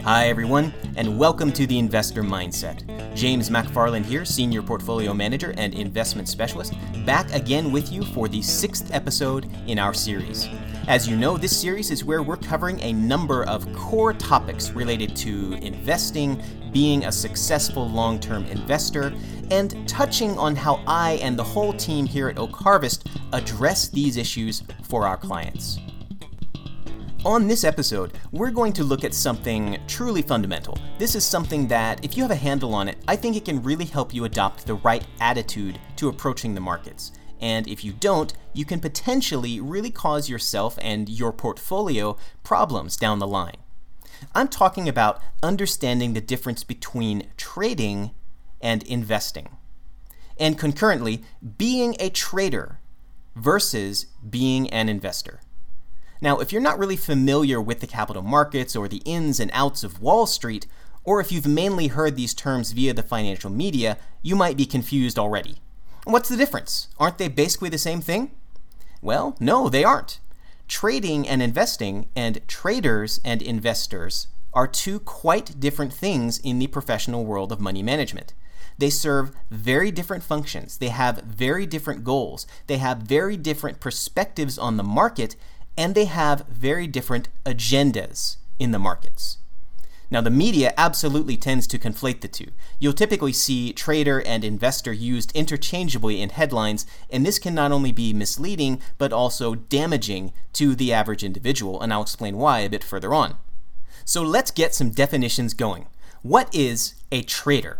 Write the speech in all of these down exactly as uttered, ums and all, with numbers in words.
Hi everyone, and welcome to the Investor Mindset. James McFarland here, Senior Portfolio Manager and Investment Specialist, back again with you for the sixth episode in our series. As you know, this series is where we're covering a number of core topics related to investing, being a successful long-term investor, and touching on how I and the whole team here at Oak Harvest address these issues for our clients. On this episode, we're going to look at something truly fundamental. This is something that, if you have a handle on it, I think it can really help you adopt the right attitude to approaching the markets. And if you don't, you can potentially really cause yourself and your portfolio problems down the line. I'm talking about understanding the difference between trading and investing, and concurrently, being a trader versus being an investor. Now, if you're not really familiar with the capital markets or the ins and outs of Wall Street, or if you've mainly heard these terms via the financial media, you might be confused already. What's the difference? Aren't they basically the same thing? Well, no, they aren't. Trading and investing, and traders and investors, are two quite different things in the professional world of money management. They serve very different functions. They have very different goals. They have very different perspectives on the market, and they have very different agendas in the markets. Now, the media absolutely tends to conflate the two. You'll typically see trader and investor used interchangeably in headlines, and this can not only be misleading, but also damaging to the average individual, and I'll explain why a bit further on. So let's get some definitions going. What is a trader?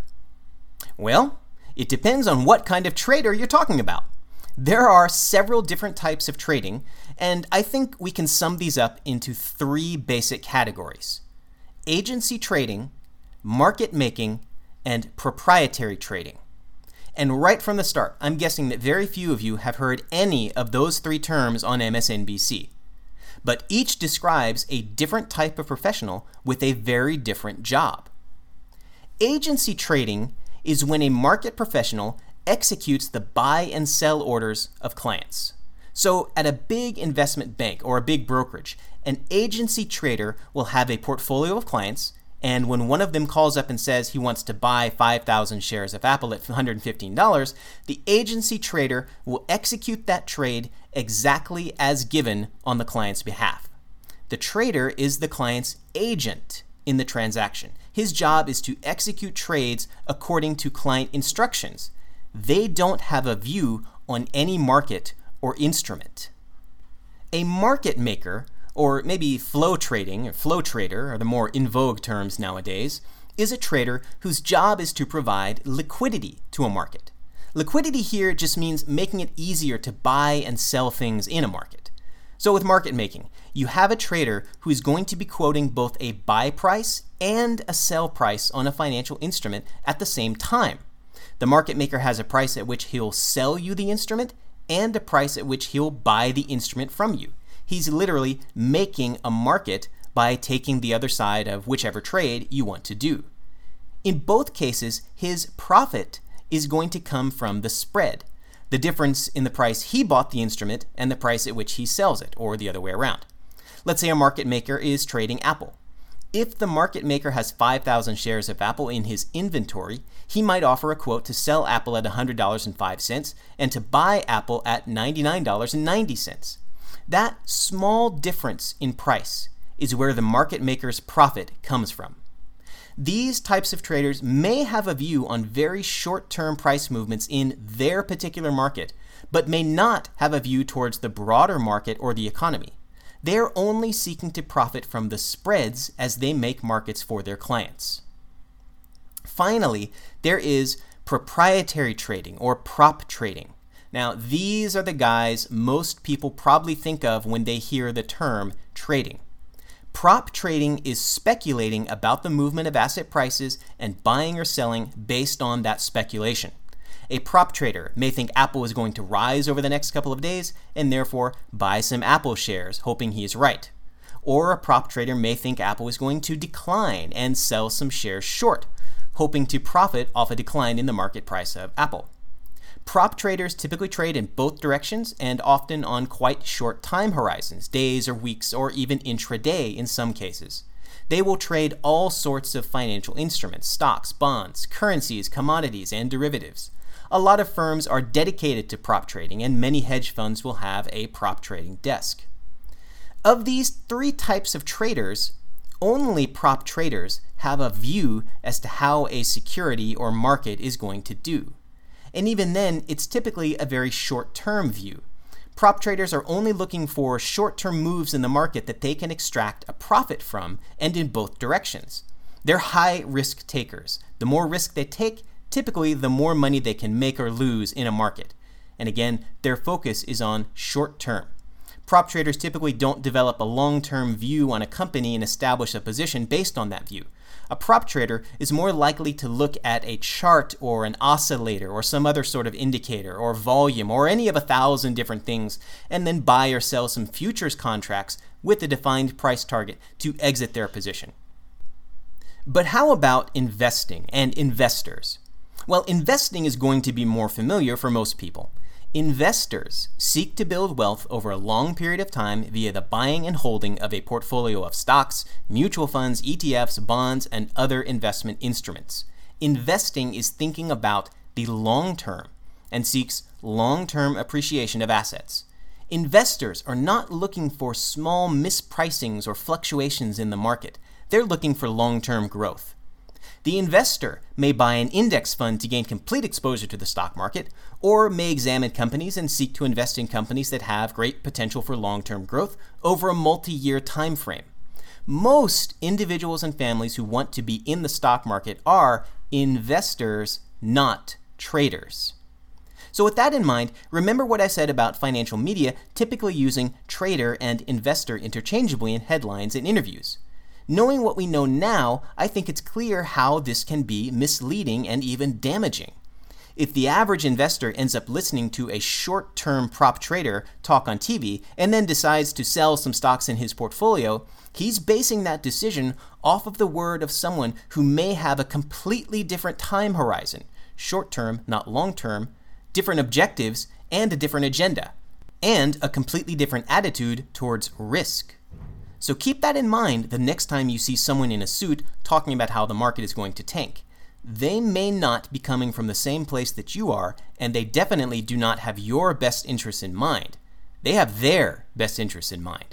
Well, it depends on what kind of trader you're talking about. There are several different types of trading, and I think we can sum these up into three basic categories: agency trading, market making, and proprietary trading. And right from the start, I'm guessing that very few of you have heard any of those three terms on M S N B C. But each describes a different type of professional with a very different job. Agency trading is when a market professional executes the buy and sell orders of clients. So at a big investment bank or a big brokerage, an agency trader will have a portfolio of clients, and when one of them calls up and says he wants to buy five thousand shares of Apple at one hundred fifteen dollars, the agency trader will execute that trade exactly as given on the client's behalf. The trader is the client's agent in the transaction. His job is to execute trades according to client instructions. They don't have a view on any market or instrument. A market maker, or maybe flow trading or flow trader are the more in vogue terms nowadays, is a trader whose job is to provide liquidity to a market. Liquidity here just means making it easier to buy and sell things in a market. So with market making, you have a trader who is going to be quoting both a buy price and a sell price on a financial instrument at the same time. The market maker has a price at which he'll sell you the instrument and a price at which he'll buy the instrument from you. He's literally making a market by taking the other side of whichever trade you want to do. In both cases, his profit is going to come from the spread, the difference in the price he bought the instrument and the price at which he sells it, or the other way around. Let's say a market maker is trading Apple. If the market maker has five thousand shares of Apple in his inventory, he might offer a quote to sell Apple at one hundred dollars and five cents and to buy Apple at ninety-nine dollars and ninety cents. That small difference in price is where the market maker's profit comes from. These types of traders may have a view on very short-term price movements in their particular market, but may not have a view towards the broader market or the economy. They're only seeking to profit from the spreads as they make markets for their clients. Finally, there is proprietary trading or prop trading. Now, these are the guys most people probably think of when they hear the term trading. Prop trading is speculating about the movement of asset prices and buying or selling based on that speculation. A prop trader may think Apple is going to rise over the next couple of days and therefore buy some Apple shares, hoping he is right. Or a prop trader may think Apple is going to decline and sell some shares short, hoping to profit off a decline in the market price of Apple. Prop traders typically trade in both directions and often on quite short time horizons, days or weeks or even intraday in some cases. They will trade all sorts of financial instruments, stocks, bonds, currencies, commodities, and derivatives. A lot of firms are dedicated to prop trading, and many hedge funds will have a prop trading desk. Of these three types of traders, only prop traders have a view as to how a security or market is going to do. And even then, it's typically a very short-term view. Prop traders are only looking for short-term moves in the market that they can extract a profit from, and in both directions. They're high-risk takers. The more risk they take, typically the more money they can make or lose in a market. And again, their focus is on short-term. Prop traders typically don't develop a long-term view on a company and establish a position based on that view. A prop trader is more likely to look at a chart or an oscillator or some other sort of indicator or volume or any of a thousand different things, and then buy or sell some futures contracts with a defined price target to exit their position. But how about investing and investors? Well, investing is going to be more familiar for most people. Investors seek to build wealth over a long period of time via the buying and holding of a portfolio of stocks, mutual funds, E T Fs, bonds, and other investment instruments. Investing is thinking about the long term and seeks long-term appreciation of assets. Investors are not looking for small mispricings or fluctuations in the market. They're looking for long-term growth. The investor may buy an index fund to gain complete exposure to the stock market, or may examine companies and seek to invest in companies that have great potential for long-term growth over a multi-year time frame. Most individuals and families who want to be in the stock market are investors, not traders. So with that in mind, remember what I said about financial media typically using trader and investor interchangeably in headlines and interviews. Knowing what we know now, I think it's clear how this can be misleading and even damaging. If the average investor ends up listening to a short-term prop trader talk on T V and then decides to sell some stocks in his portfolio, he's basing that decision off of the word of someone who may have a completely different time horizon, short-term, not long-term, different objectives, and a different agenda, and a completely different attitude towards risk. So keep that in mind the next time you see someone in a suit talking about how the market is going to tank. They may not be coming from the same place that you are, and they definitely do not have your best interests in mind. They have their best interests in mind.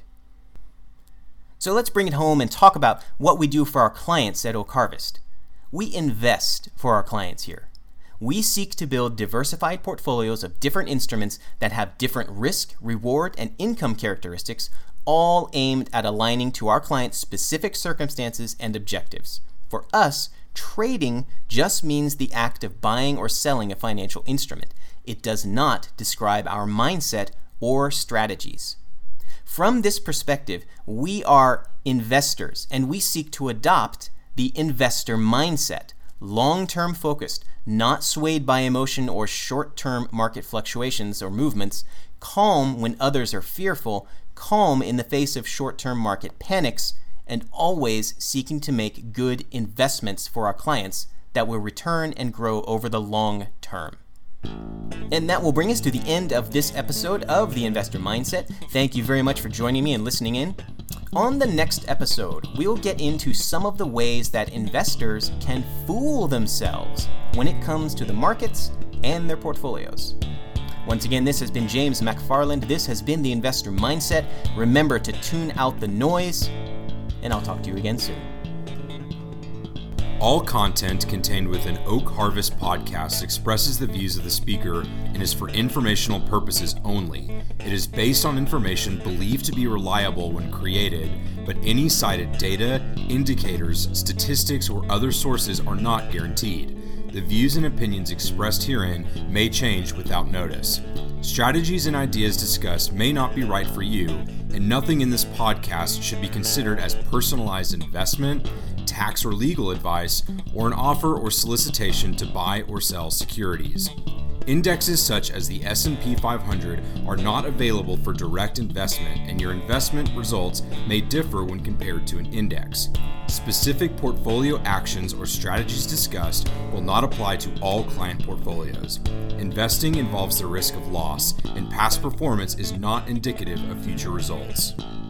So let's bring it home and talk about what we do for our clients at Oak Harvest. We invest for our clients here. We seek to build diversified portfolios of different instruments that have different risk, reward, and income characteristics, all aimed at aligning to our clients' specific circumstances and objectives. For us, trading just means the act of buying or selling a financial instrument. It does not describe our mindset or strategies. From this perspective, we are investors, and we seek to adopt the investor mindset, long-term focused, not swayed by emotion or short-term market fluctuations or movements, calm when others are fearful, calm in the face of short-term market panics, and always seeking to make good investments for our clients that will return and grow over the long term. And that will bring us to the end of this episode of The Investor Mindset. Thank you very much for joining me and listening in. On the next episode, we'll get into some of the ways that investors can fool themselves when it comes to the markets and their portfolios. Once again, this has been James McFarland. This has been The Investor Mindset. Remember to tune out the noise, and I'll talk to you again soon. All content contained within Oak Harvest Podcast expresses the views of the speaker and is for informational purposes only. It is based on information believed to be reliable when created, but any cited data, indicators, statistics, or other sources are not guaranteed. The views and opinions expressed herein may change without notice. Strategies and ideas discussed may not be right for you, and nothing in this podcast should be considered as personalized investment, tax or legal advice, or an offer or solicitation to buy or sell securities. Indexes such as the S and P five hundred are not available for direct investment, and your investment results may differ when compared to an index. Specific portfolio actions or strategies discussed will not apply to all client portfolios. Investing involves the risk of loss, and past performance is not indicative of future results.